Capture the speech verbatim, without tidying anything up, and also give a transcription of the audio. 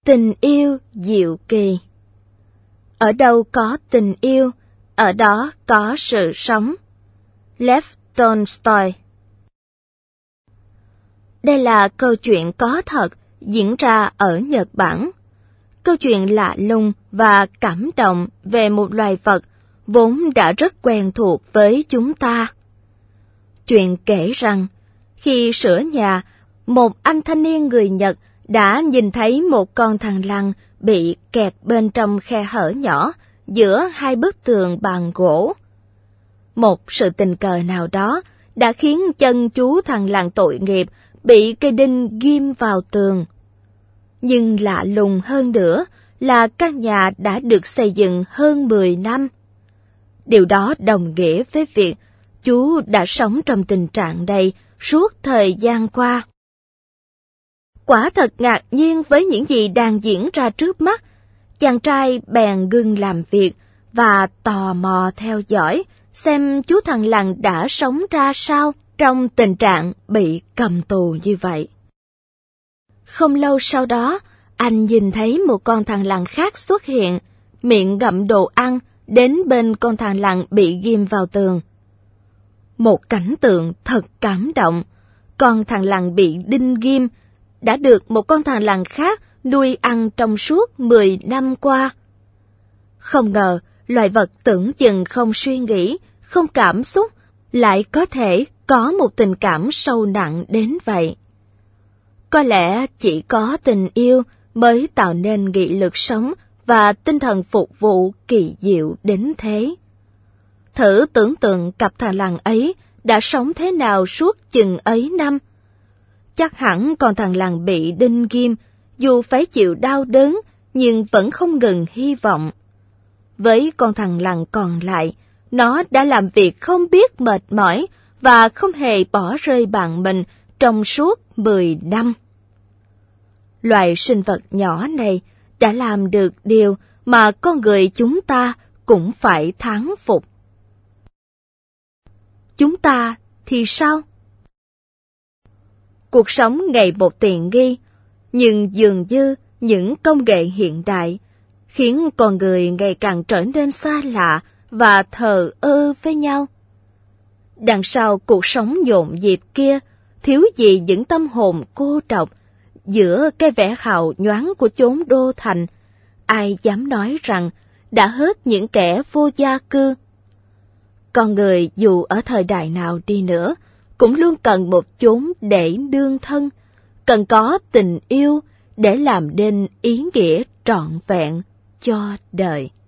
Tình yêu diệu kỳ. Ở đâu có tình yêu, ở đó có sự sống. Lev Tolstoy. Đây là câu chuyện có thật diễn ra ở Nhật Bản. Câu chuyện lạ lùng và cảm động về một loài vật vốn đã rất quen thuộc với chúng ta. Chuyện kể rằng, khi sửa nhà, một anh thanh niên người Nhật đã nhìn thấy một con thằn lằn bị kẹt bên trong khe hở nhỏ giữa hai bức tường bằng gỗ. Một sự tình cờ nào đó đã khiến chân chú thằn lằn tội nghiệp bị cây đinh ghim vào tường. Nhưng lạ lùng hơn nữa là căn nhà đã được xây dựng hơn mười năm. Điều đó đồng nghĩa với việc chú đã sống trong tình trạng này suốt thời gian qua. Quả thật ngạc nhiên với những gì đang diễn ra trước mắt, chàng trai bèn ngừng làm việc và tò mò theo dõi xem chú thằn lằn đã sống ra sao trong tình trạng bị cầm tù như vậy. Không lâu sau đó, anh nhìn thấy một con thằn lằn khác xuất hiện, miệng gặm đồ ăn đến bên con thằn lằn bị ghim vào tường. Một cảnh tượng thật cảm động. Con thằn lằn bị đinh ghim đã được một con thằn lằn khác nuôi ăn trong suốt mười năm qua. Không ngờ, loài vật tưởng chừng không suy nghĩ, không cảm xúc, lại có thể có một tình cảm sâu nặng đến vậy. Có lẽ chỉ có tình yêu mới tạo nên nghị lực sống và tinh thần phục vụ kỳ diệu đến thế. Thử tưởng tượng cặp thằn lằn ấy đã sống thế nào suốt chừng ấy năm. Chắc hẳn con thằn lằn bị đinh ghim, dù phải chịu đau đớn, nhưng vẫn không ngừng hy vọng. Với con thằn lằn còn lại, nó đã làm việc không biết mệt mỏi và không hề bỏ rơi bạn mình trong suốt mười năm. Loài sinh vật nhỏ này đã làm được điều mà con người chúng ta cũng phải thán phục. Chúng ta thì sao? Cuộc sống ngày một tiện nghi, nhưng dường như những công nghệ hiện đại khiến con người ngày càng trở nên xa lạ và thờ ơ với nhau. Đằng sau cuộc sống nhộn nhịp kia, thiếu gì những tâm hồn cô độc. Giữa cái vẻ hào nhoáng của chốn đô thành, ai dám nói rằng đã hết những kẻ vô gia cư. Con người dù ở thời đại nào đi nữa, cũng luôn cần một chốn để nương thân, cần có tình yêu để làm nên ý nghĩa trọn vẹn cho đời.